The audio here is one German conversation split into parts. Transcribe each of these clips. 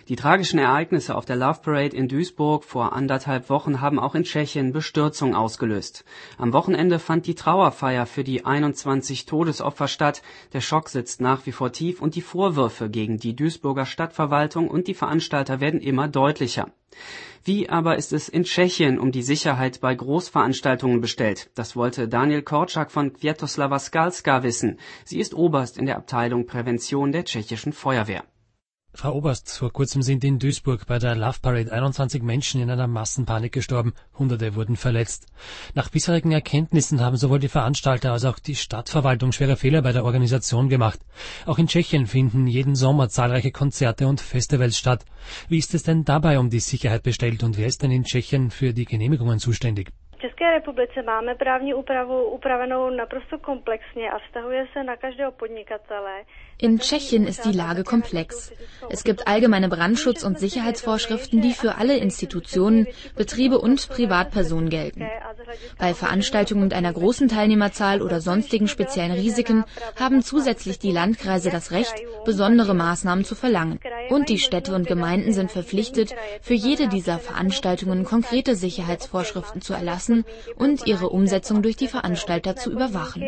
Die tragischen Ereignisse auf der Love Parade in Duisburg vor 1,5 Wochen haben auch in Tschechien Bestürzung ausgelöst. Am Wochenende fand die Trauerfeier für die 21 Todesopfer statt. Der Schock sitzt nach wie vor tief und die Vorwürfe gegen die Duisburger Stadtverwaltung und die Veranstalter werden immer deutlicher. Wie aber ist es in Tschechien um die Sicherheit bei Großveranstaltungen bestellt? Das wollte Daniel Korczak von Květoslava Skalska wissen. Sie ist Oberst in der Abteilung Prävention der tschechischen Feuerwehr. Frau Oberst, vor kurzem sind in Duisburg bei der Love Parade 21 Menschen in einer Massenpanik gestorben. Hunderte wurden verletzt. Nach bisherigen Erkenntnissen haben sowohl die Veranstalter als auch die Stadtverwaltung schwere Fehler bei der Organisation gemacht. Auch in Tschechien finden jeden Sommer zahlreiche Konzerte und Festivals statt. Wie ist es denn dabei um die Sicherheit bestellt und wer ist denn in Tschechien für die Genehmigungen zuständig? V České republice máme právní úpravu upravenou naprosto komplexně a vztahuje se na každého podnikatele. In Tschechien ist die Lage komplex. Es gibt allgemeine Brandschutz- und Sicherheitsvorschriften, die für alle Institutionen, Betriebe und Privatpersonen gelten. Bei Veranstaltungen mit einer großen Teilnehmerzahl oder sonstigen speziellen Risiken haben zusätzlich die Landkreise das Recht, besondere Maßnahmen zu verlangen. Und die Städte und Gemeinden sind verpflichtet, für jede dieser Veranstaltungen konkrete Sicherheitsvorschriften zu erlassen und ihre Umsetzung durch die Veranstalter zu überwachen.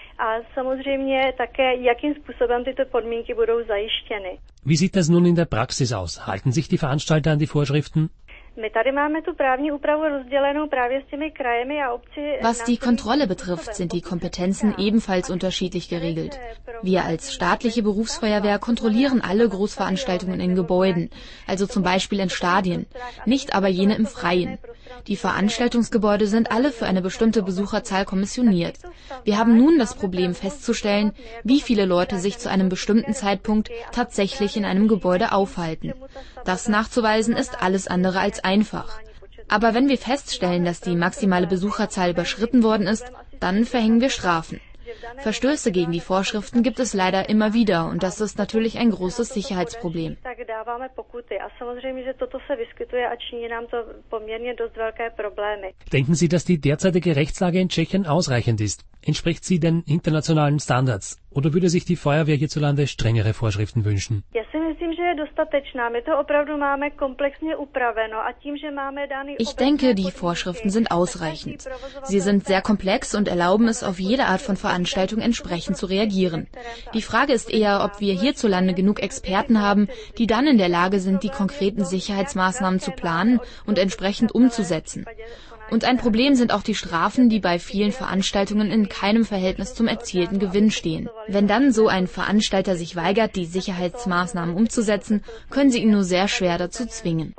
Wie sieht das nun in der Praxis aus? Halten sich die Veranstalter an die Vorschriften? Was die Kontrolle betrifft, sind die Kompetenzen ebenfalls unterschiedlich geregelt. Wir als staatliche Berufsfeuerwehr kontrollieren alle Großveranstaltungen in Gebäuden, also zum Beispiel in Stadien, nicht aber jene im Freien. Die Veranstaltungsgebäude sind alle für eine bestimmte Besucherzahl kommissioniert. Wir haben nun das Problem festzustellen, wie viele Leute sich zu einem bestimmten Zeitpunkt tatsächlich in einem Gebäude aufhalten. Das nachzuweisen ist alles andere als einfach. Aber wenn wir feststellen, dass die maximale Besucherzahl überschritten worden ist, dann verhängen wir Strafen. Verstöße gegen die Vorschriften gibt es leider immer wieder und das ist natürlich ein großes Sicherheitsproblem. Denken Sie, dass die derzeitige Rechtslage in Tschechien ausreichend ist? Entspricht sie den internationalen Standards? Oder würde sich die Feuerwehr hierzulande strengere Vorschriften wünschen? Ich denke, die Vorschriften sind ausreichend. Sie sind sehr komplex und erlauben es, auf jede Art von Veranstaltung entsprechend zu reagieren. Die Frage ist eher, ob wir hierzulande genug Experten haben, die dann in der Lage sind, die konkreten Sicherheitsmaßnahmen zu planen und entsprechend umzusetzen. Und ein Problem sind auch die Strafen, die bei vielen Veranstaltungen in keinem Verhältnis zum erzielten Gewinn stehen. Wenn dann so ein Veranstalter sich weigert, die Sicherheitsmaßnahmen umzusetzen, können sie ihn nur sehr schwer dazu zwingen.